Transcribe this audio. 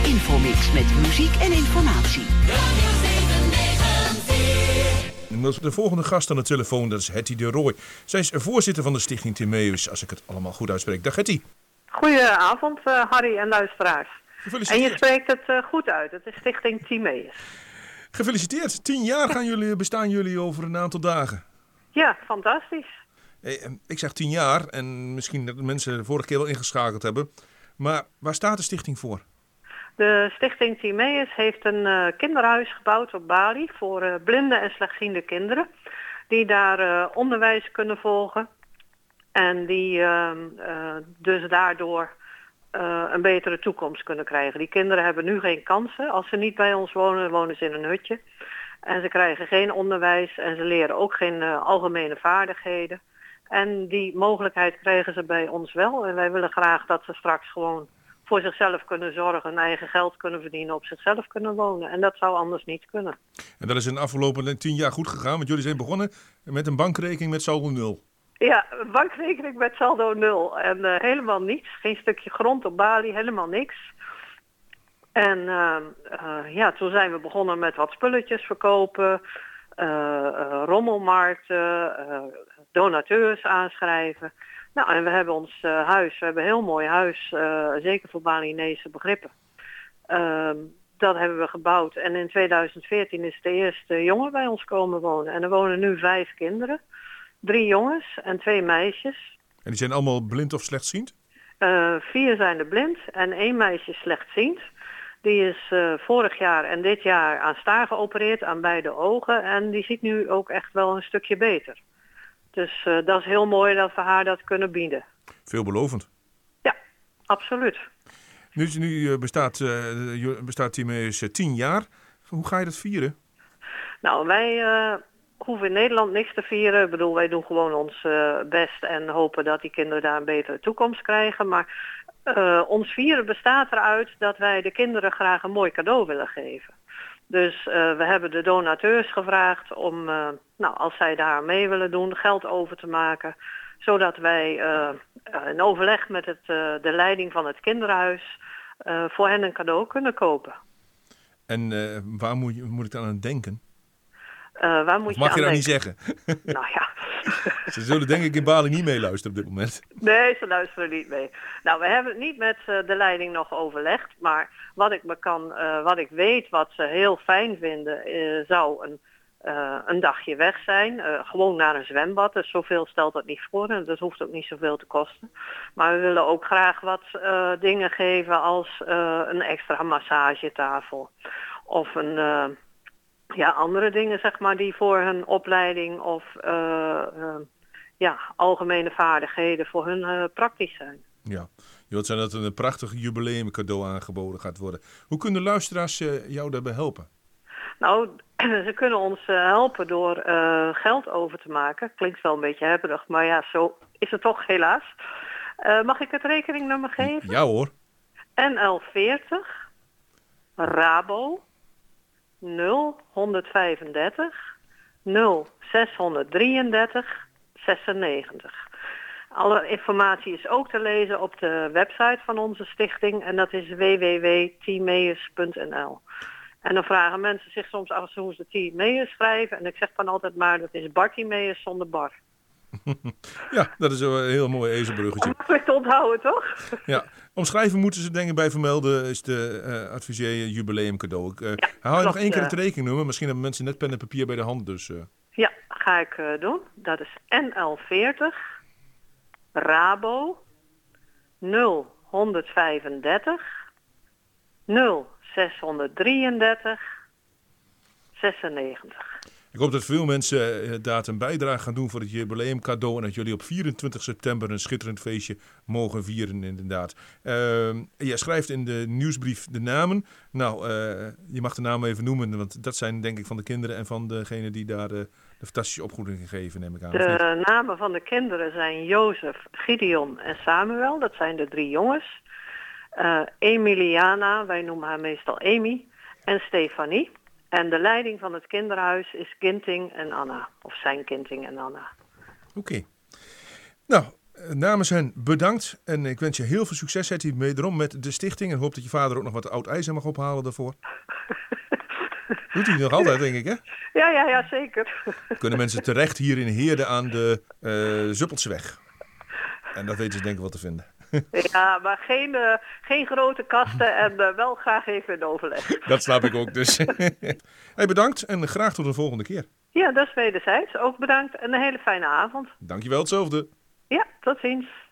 Infomix met muziek en informatie. De volgende gast aan de telefoon, dat is Hetty de Rooij. Zij is voorzitter van de Stichting Timaeus, als ik het allemaal goed uitspreek. Dag Hetty. Goedenavond, Harry en luisteraars. En je spreekt het goed uit. Het is Stichting Timaeus. Gefeliciteerd. 10 jaar bestaan jullie over een aantal dagen. Ja, fantastisch. Ik zeg 10 jaar en misschien dat de mensen de vorige keer wel ingeschakeld hebben. Maar waar staat de stichting voor? De Stichting Timaeus heeft een kinderhuis gebouwd op Bali voor blinde en slechtziende kinderen. Die daar onderwijs kunnen volgen. En die dus daardoor een betere toekomst kunnen krijgen. Die kinderen hebben nu geen kansen. Als ze niet bij ons wonen, wonen ze in een hutje. En ze krijgen geen onderwijs en ze leren ook geen algemene vaardigheden. En die mogelijkheid krijgen ze bij ons wel. En wij willen graag dat ze straks gewoon voor zichzelf kunnen zorgen, hun eigen geld kunnen verdienen, op zichzelf kunnen wonen. En dat zou anders niet kunnen. En dat is in de afgelopen 10 jaar goed gegaan, want jullie zijn begonnen met een bankrekening met saldo 0. Ja, een bankrekening met saldo 0. En helemaal niets. Geen stukje grond op Bali, helemaal niks. En toen zijn we begonnen met wat spulletjes verkopen, rommelmarkten, donateurs aanschrijven. Nou, en we hebben ons huis, we hebben een heel mooi huis, zeker voor Balinese begrippen. Dat hebben we gebouwd en in 2014 is de eerste jongen bij ons komen wonen. En er wonen nu 5 kinderen, 3 jongens en 2 meisjes. En die zijn allemaal blind of slechtziend? 4 zijn er blind en 1 meisje slechtziend. Die is vorig jaar en dit jaar aan staar geopereerd aan beide ogen en die ziet nu ook echt wel een stukje beter. Dus dat is heel mooi dat we haar dat kunnen bieden. Veelbelovend. Ja, absoluut. Nu bestaat Timaeus 10 jaar. Hoe ga je dat vieren? Nou, wij hoeven in Nederland niks te vieren. Ik bedoel, wij doen gewoon ons best en hopen dat die kinderen daar een betere toekomst krijgen. Maar ons vieren bestaat eruit dat wij de kinderen graag een mooi cadeau willen geven. Dus we hebben de donateurs gevraagd om, als zij daar mee willen doen, geld over te maken. Zodat wij in overleg met de leiding van het kinderhuis voor hen een cadeau kunnen kopen. En waar moet ik dan aan denken? Waar moet mag je dat denken? niet zeggen? Nou ja. Ze zullen denk ik in Bali niet meeluisteren op dit moment. Nee, ze luisteren niet mee. Nou, we hebben het niet met de leiding nog overlegd. Maar wat ik weet, wat ze heel fijn vinden, zou een dagje weg zijn. Gewoon naar een zwembad. Dus zoveel stelt dat niet voor. En dat hoeft ook niet zoveel te kosten. Maar we willen ook graag wat dingen geven als een extra massagetafel. Of andere dingen, zeg maar, die voor hun opleiding of algemene vaardigheden voor hun praktisch zijn. Ja, je wilt zeggen dat er een prachtig jubileumcadeau aangeboden gaat worden. Hoe kunnen luisteraars jou daarbij helpen? Nou, ze kunnen ons helpen door geld over te maken. Klinkt wel een beetje hebberig, maar ja, zo is het toch helaas. Mag ik het rekeningnummer geven? Ja hoor. NL40 Rabo 0135 0633 96. Alle informatie is ook te lezen op de website van onze stichting en dat is www.timaeus.nl. En dan vragen mensen zich soms af hoe ze Timaeus schrijven en ik zeg dan altijd maar dat is Bartimaeus zonder bar. Ja, dat is een heel mooi ezelbruggetje. Makkelijk te onthouden, toch? Ja, omschrijven moeten ze denk ik bij vermelden is de adviseer jubileum cadeau. Haal je nog 1 keer het rekeningnummer? Misschien hebben mensen net pen en papier bij de hand. Dus, Ja, ga ik doen. Dat is NL40 Rabo 0135 0633 96. Ik hoop dat veel mensen inderdaad een bijdrage gaan doen voor het jubileum cadeau. En dat jullie op 24 september een schitterend feestje mogen vieren inderdaad. Je schrijft in de nieuwsbrief de namen. Nou, je mag de namen even noemen. Want dat zijn denk ik van de kinderen en van degene die daar de fantastische opvoeding geven, neem ik aan. De namen van de kinderen zijn Jozef, Gideon en Samuel. Dat zijn de 3 jongens. Emiliana, wij noemen haar meestal Amy. En Stefanie. En de leiding van het kinderhuis is Ginting en Anna. Of zijn Ginting en Anna. Oké. Nou, Namens hen bedankt en ik wens je heel veel succes, Hetty, wederom met de stichting. En hoop dat je vader ook nog wat oud ijzer mag ophalen daarvoor. Doet hij nog altijd, denk ik, hè? Ja, zeker. Kunnen mensen terecht hier in Heerde aan de Zuppelseweg. En dat weten ze denk ik wel te vinden. Ja, maar geen grote kasten en wel graag even in overleg. Dat snap ik ook dus. Hey, bedankt en graag tot de volgende keer. Ja, dat is wederzijds. Ook bedankt en een hele fijne avond. Dankjewel, hetzelfde. Ja, tot ziens.